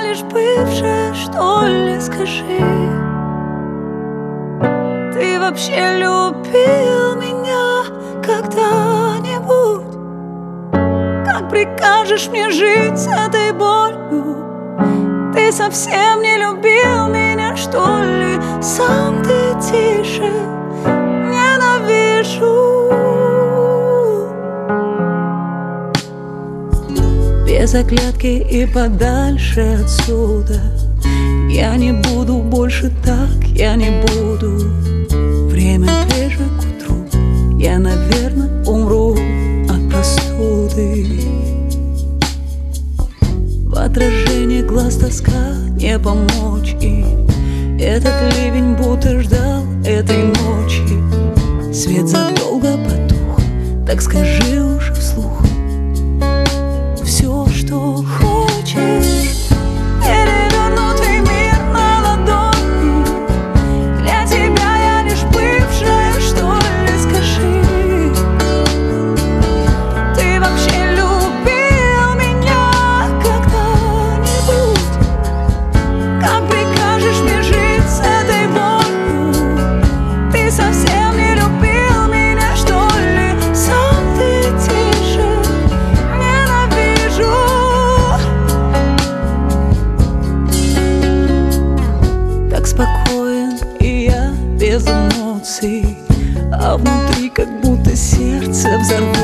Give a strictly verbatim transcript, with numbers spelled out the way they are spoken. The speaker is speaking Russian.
лишь бывшая, что ли, скажи? Ты вообще любил меня когда-нибудь? Как прикажешь мне жить с этой болью? Ты совсем не любил меня, что ли? Сам ты тише, ненавижу. Без оглядки и подальше отсюда. Я не буду больше так, я не буду. Время ближе к утру, я, наверное, умру от простуды. В отражении глаз тоска, не помочь. И этот ливень будто ждал этой ночи. Свет задолго потух, так скажи уже вслух все, что хочешь. Перевернутый мир на ладони. Для тебя я лишь бывшая, что ли, скажи? Ты вообще любил меня когда-нибудь? Как прикажешь мне жить с этой болью? Ты совсем не любил меня, что ли? Сам ты тише, ненавижу. Так спокоен и я без эмоций, а внутри как будто сердце взорвалось.